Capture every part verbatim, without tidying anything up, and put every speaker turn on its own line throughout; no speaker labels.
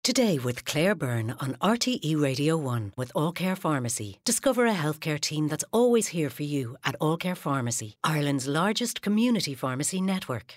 Today with Claire Byrne on R T E Radio one with All Care Pharmacy. Discover a healthcare team that's always here for you at All Care Pharmacy, Ireland's largest community pharmacy network.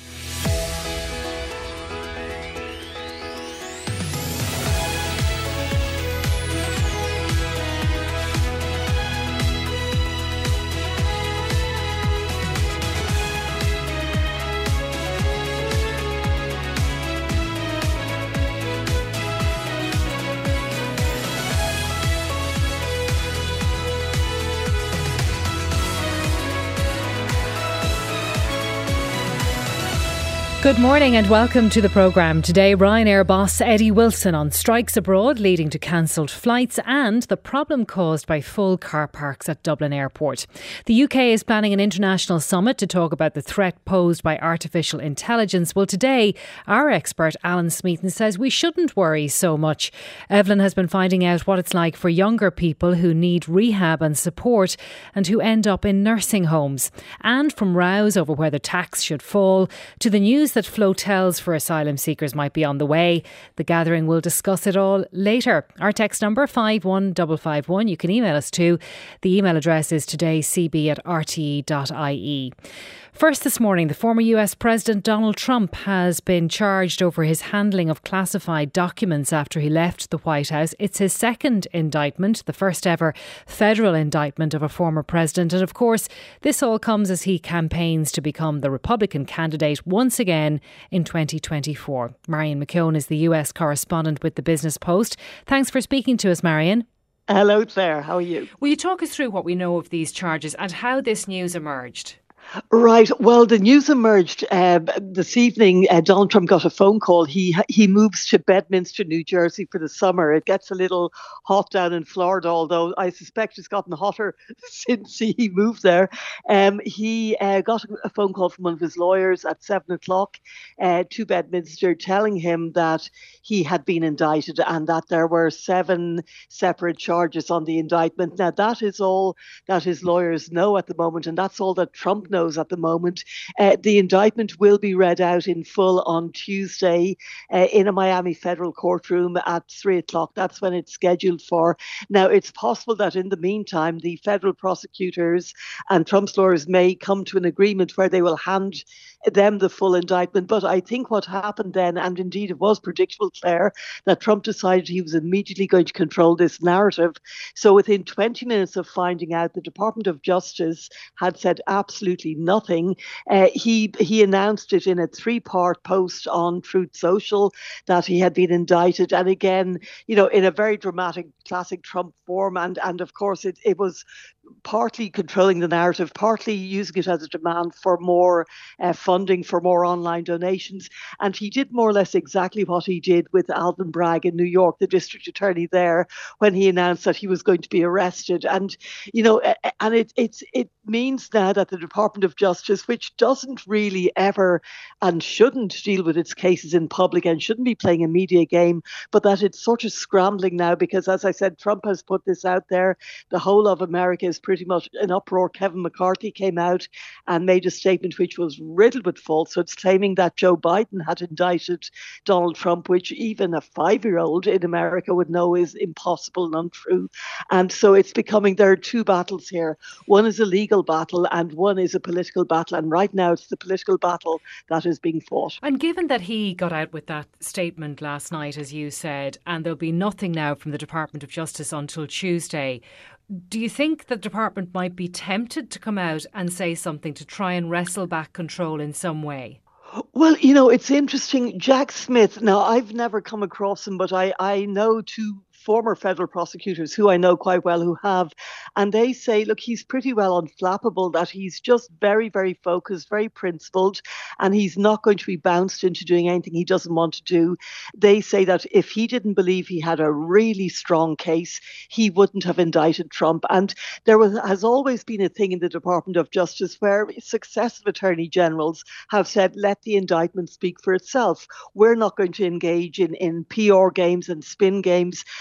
Good morning and welcome to the programme. Today, Ryanair boss Eddie Wilson on strikes abroad leading to cancelled flights and the problem caused by full car parks at Dublin Airport. The U K is planning an international summit to talk about the threat posed by artificial intelligence. Well, today, our expert Alan Smeaton says we shouldn't worry so much. Evelyn has been finding out what it's like for younger people who need rehab and support and who end up in nursing homes. And from rows over whether tax should fall to the news that flotels for asylum seekers might be on the way. The gathering will discuss it all later. Our text number five one five five one. You can email us too. The email address is todaycb at r t e dot i e. First this morning, the former U S President Donald Trump has been charged over his handling of classified documents after he left the White House. It's his second indictment, the first ever federal indictment of a former president. And of course, this all comes as he campaigns to become the Republican candidate once again in twenty twenty-four. Marion McKeown is the U S correspondent with the Business Post. Thanks for speaking to us, Marion.
Hello there, how are you?
Will you talk us through what we know of these charges and how this news emerged?
Right. Well, the news emerged uh, this evening. Uh, Donald Trump got a phone call. He he moves to Bedminster, New Jersey for the summer. It gets a little hot down in Florida, although I suspect it's gotten hotter since he moved there. Um, he uh, got a phone call from one of his lawyers at seven o'clock uh, to Bedminster telling him that he had been indicted and that there were seven separate charges on the indictment. Now, that is all that his lawyers know at the moment, and that's all that Trump knows at the moment. Uh, the indictment will be read out in full on Tuesday uh, in a Miami federal courtroom at three o'clock. That's when it's scheduled for. Now, it's possible that in the meantime, the federal prosecutors and Trump's lawyers may come to an agreement where they will hand them the full indictment. But I think what happened then, and indeed it was predictable, Claire, that Trump decided he was immediately going to control this narrative. So within twenty minutes of finding out, the Department of Justice had said absolutely nothing. Uh, he he announced it in a three-part post on Truth Social that he had been indicted. And again, you know, in a very dramatic, classic Trump form. And, and of course, it, it was partly controlling the narrative, partly using it as a demand for more uh, funding, for more online donations. And he did more or less exactly what he did with Alvin Bragg in New York, the district attorney there, when he announced that he was going to be arrested. And, you know, and it it's it means now that the Department of Justice, which doesn't really ever and shouldn't deal with its cases in public and shouldn't be playing a media game, but that it's sort of scrambling now because, as I said, Trump has put this out there. The whole of America is pretty much in uproar. Kevin McCarthy came out and made a statement which was riddled with falsehoods, claiming that Joe Biden had indicted Donald Trump, which even a five-year-old in America would know is impossible and untrue. And so it's becoming, there are two battles here. One is a legal battle and one is a political battle. And right now it's the political battle that is being fought.
And given that he got out with that statement last night, as you said, and there'll be nothing now from the Department of Justice until Tuesday, do you think the department might be tempted to come out and say something to try and wrestle back control in some way?
Well, you know, it's interesting. Jack Smith, now I've never come across him, but I, I know two former federal prosecutors who I know quite well who have, and they say, look, he's pretty well unflappable, that he's just very, very focused, very principled, and he's not going to be bounced into doing anything he doesn't want to do. They say that if he didn't believe he had a really strong case, he wouldn't have indicted Trump. And there was, has always been a thing in the Department of Justice where successive attorney generals have said, let the indictment speak for itself. We're not going to engage in, in P R games and spin games.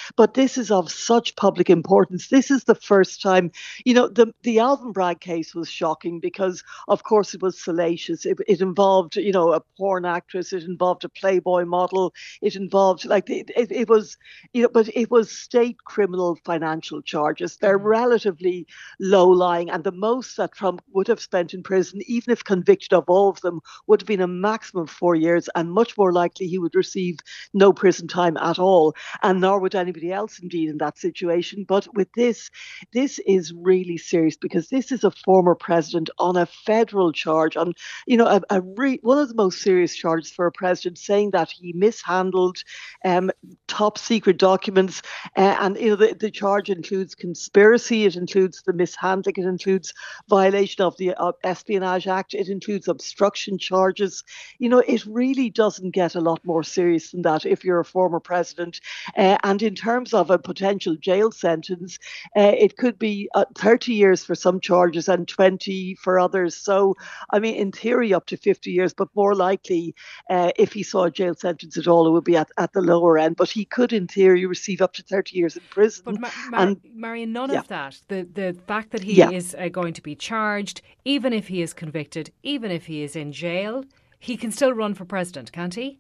But this is of such public importance. This is the first time, you know, the, the Alvin Bragg case was shocking because, of course, it was salacious. It, it involved, you know, a porn actress. It involved a Playboy model. It involved, like, it, it, it was, you know, but it was state criminal financial charges. They're
Mm-hmm.
relatively low lying. And the most that Trump would have spent in prison, even if convicted of all of them, would have been a maximum of four years. And much more likely he would receive no prison time at all. And nor would anybody else, indeed, in that situation. But with this, this is really serious because this is a former president on a federal charge, on, you know, a, a re- one of the most serious charges for a president, saying that he mishandled um, top secret documents. Uh, and, you know, the, the charge includes conspiracy, it includes the mishandling, it includes violation of the uh, Espionage Act, it includes obstruction charges. You know, it really doesn't get a lot more serious than that if you're a former president. Uh, and in terms of a potential jail sentence, uh, it could be uh, thirty years for some charges and twenty for others. So, I mean, in theory, up to fifty years, but more likely, uh, if he saw a jail sentence at all, it would be at, at the lower end. But he could, in theory, receive up to thirty years in prison.
But, Ma- Mar-
and
Marion, none
yeah.
of that, the, the fact that he
Yeah.
is uh, going to be charged, even if he is convicted, even if he is in jail, he can still run for president, can't he?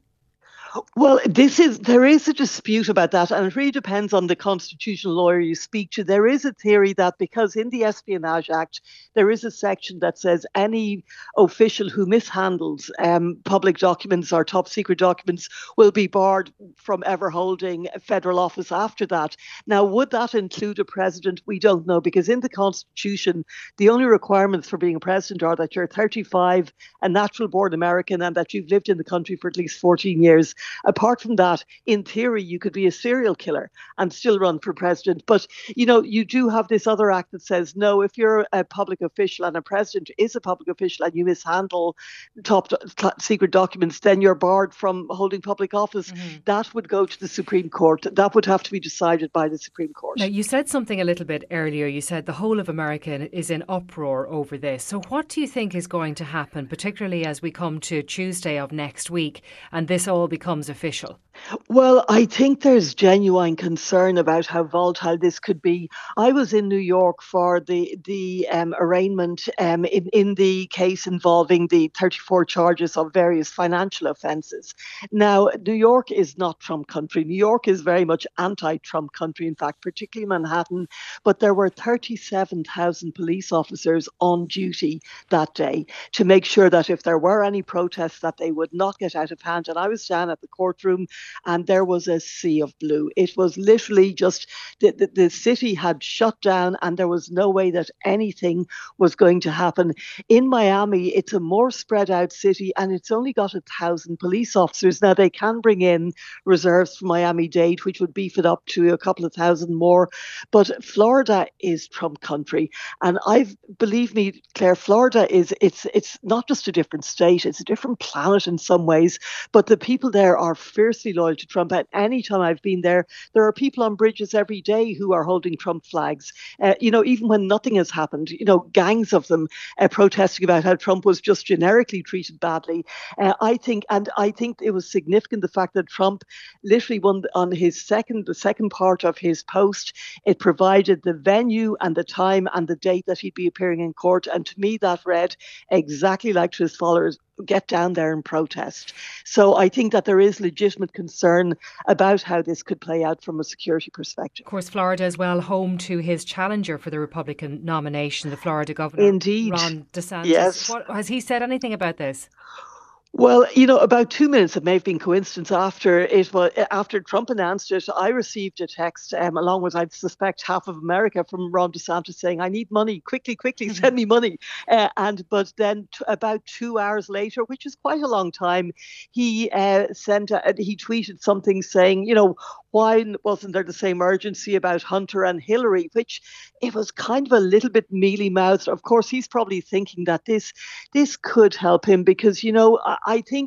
Well, this is there is a dispute about that, and it really depends on the constitutional lawyer you speak to. There is a theory that because in the Espionage Act there is a section that says any official who mishandles um, public documents or top secret documents will be barred from ever holding federal office after that. Now, would that include a president? We don't know, because in the Constitution, the only requirements for being a president are that you're thirty-five, a natural-born American, and that you've lived in the country for at least fourteen years. Apart from that, in theory, you could be a serial killer and still run for president. But, you know, you do have this other act that says, no, if you're a public official and a president is a public official and you mishandle top do- secret documents, then you're barred from holding public office. Mm-hmm. That would go to the Supreme Court. That would have to be decided by the Supreme Court.
Now, you said something a little bit earlier. You said the whole of America is in uproar over this. So what do you think is going to happen, particularly as we come to Tuesday of next week and this all becomes official?
Well, I think there's genuine concern about how volatile this could be. I was in New York for the the um, arraignment um, in, in the case involving the thirty-four charges of various financial offences. Now, New York is not Trump country. New York is very much anti-Trump country, in fact, particularly Manhattan. But there were thirty-seven thousand police officers on duty that day to make sure that if there were any protests, that they would not get out of hand. And I was down at the courtroom, and there was a sea of blue. It was literally just the, the, the city had shut down, and there was no way that anything was going to happen. In Miami, it's a more spread out city, and it's only got a thousand police officers. Now, they can bring in reserves from Miami-Dade, which would beef it up to a couple of thousand more. But Florida is Trump country. And I've, believe me, Claire, Florida is, it's, it's not just a different state, it's a different planet in some ways. But the people there are fiercely loyal to Trump. At any time I've been there, there are people on bridges every day who are holding Trump flags. Uh, you know, even when nothing has happened, you know, gangs of them uh, protesting about how Trump was just generically treated badly. Uh, I think, and I think it was significant the fact that Trump literally won on his second, the second part of his post. It provided the venue and the time and the date that he'd be appearing in court. And to me, that read exactly like to his followers: get down there and protest. So I think that there is legitimate concern about how this could play out from a security perspective.
Of course, Florida as well, home to his challenger for the Republican nomination, the Florida governor,
Indeed.
Ron DeSantis.
Yes.
What, has he said anything about this?
Well, you know, about two minutes, it may have been coincidence after it was after Trump announced it, I received a text um, along with, I suspect, half of America from Ron DeSantis saying, "I need money, quickly, quickly, send me money." Uh, and but then t- about two hours later, which is quite a long time, he uh, sent a, he tweeted something saying, you know, why wasn't there the same urgency about Hunter and Hillary? Which it was kind of a little bit mealy-mouthed. Of course, he's probably thinking that this this could help him because, you know, I, I think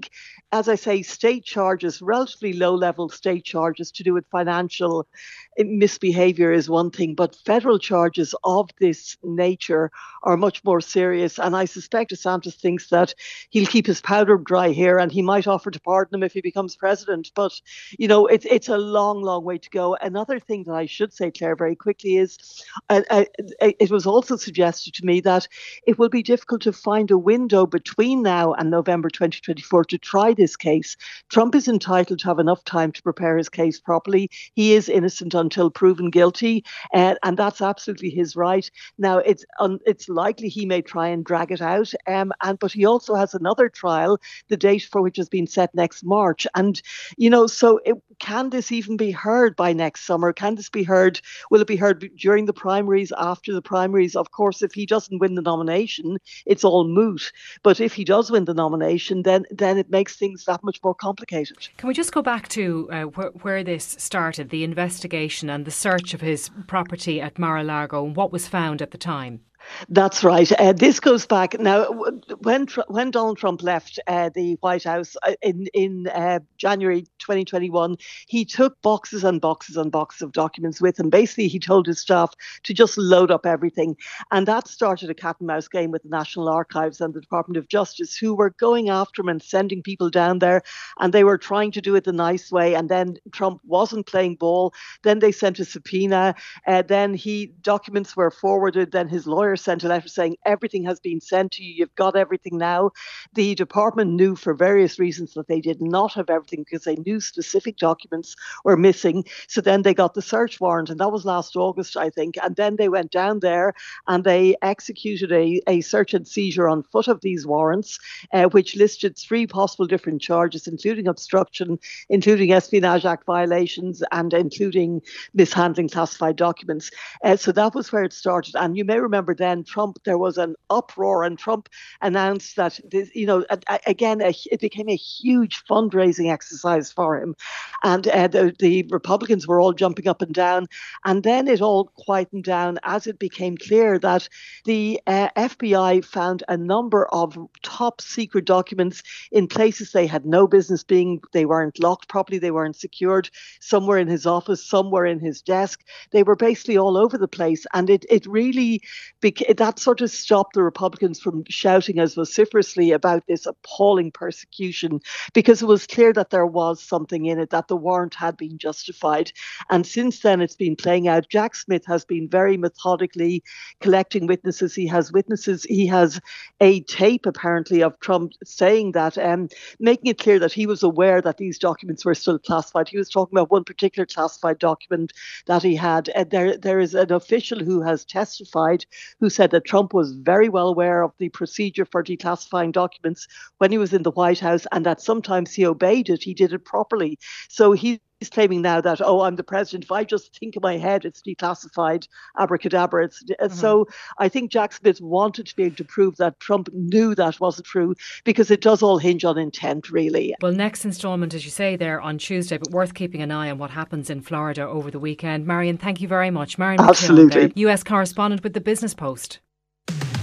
as I say, state charges, relatively low-level state charges to do with financial misbehaviour is one thing, but federal charges of this nature are much more serious. And I suspect DeSantis thinks that he'll keep his powder dry here and he might offer to pardon him if he becomes president. But, you know, it's it's a long, long way to go. Another thing that I should say, Claire, very quickly is uh, uh, it was also suggested to me that it will be difficult to find a window between now and November twenty twenty-four to try this case. Trump is entitled to have enough time to prepare his case properly. He is innocent until proven guilty, uh, and that's absolutely his right. Now, it's um, it's likely he may try and drag it out, um, and but he also has another trial, the date for which has been set next March. And, you know, so it, can this even be heard by next summer? Can this be heard? Will it be heard during the primaries, after the primaries? Of course, if he doesn't win the nomination, it's all moot. But if he does win the nomination, then then it makes things that much more complicated.
Can we just go back to uh, wh- where this started, the investigation and the search of his property at Mar-a-Lago and what was found at the time?
That's right. Uh, this goes back now. When when Donald Trump left uh, the White House in in uh, January twenty twenty-one, he took boxes and boxes and boxes of documents with him. Basically, he told his staff to just load up everything, and that started a cat and mouse game with the National Archives and the Department of Justice, who were going after him and sending people down there, and they were trying to do it the nice way. And then Trump wasn't playing ball. Then they sent a subpoena. Uh, then he documents were forwarded. Then his lawyer sent a letter saying everything has been sent to you. You've got everything now. The department knew for various reasons that they did not have everything because they knew specific documents were missing. So then they got the search warrant, and that was last August, I think. And then they went down there and they executed a, a search and seizure on foot of these warrants, uh, which listed three possible different charges, including obstruction, including Espionage Act violations, and including mishandling classified documents. Uh, so that was where it started. And you may remember then Trump, there was an uproar, and Trump announced that, this, you know, again, a, it became a huge fundraising exercise for him. And uh, the, the Republicans were all jumping up and down. And then it all quietened down as it became clear that the uh, F B I found a number of top secret documents in places they had no business being. They weren't locked properly. They weren't secured. Some were in his office. Some were in his desk. They were basically all over the place. And it, it really became that sort of stopped the Republicans from shouting as vociferously about this appalling persecution, because it was clear that there was something in it, that the warrant had been justified. And since then, it's been playing out. Jack Smith has been very methodically collecting witnesses. He has witnesses. He has a tape, apparently, of Trump saying that, um, making it clear that he was aware that these documents were still classified. He was talking about one particular classified document that he had. And there, there is an official who has testified who said that Trump was very well aware of the procedure for declassifying documents when he was in the White House, and that sometimes he obeyed it. He did it properly. So he's claiming now that, oh, I'm the president. If I just think in my head, it's declassified, abracadabra. It's, mm-hmm. So I think Jack Smith wanted to be able to prove that Trump knew that wasn't true, because it does all hinge on intent, really.
Well, next instalment, as you say, there on Tuesday, but worth keeping an eye on what happens in Florida over the weekend. Marion, thank you very much. Marion
Absolutely.
McKeown, U S correspondent with the Business Post.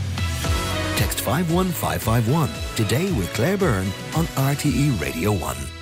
Text five one five five one today with Claire Byrne on R T E Radio one.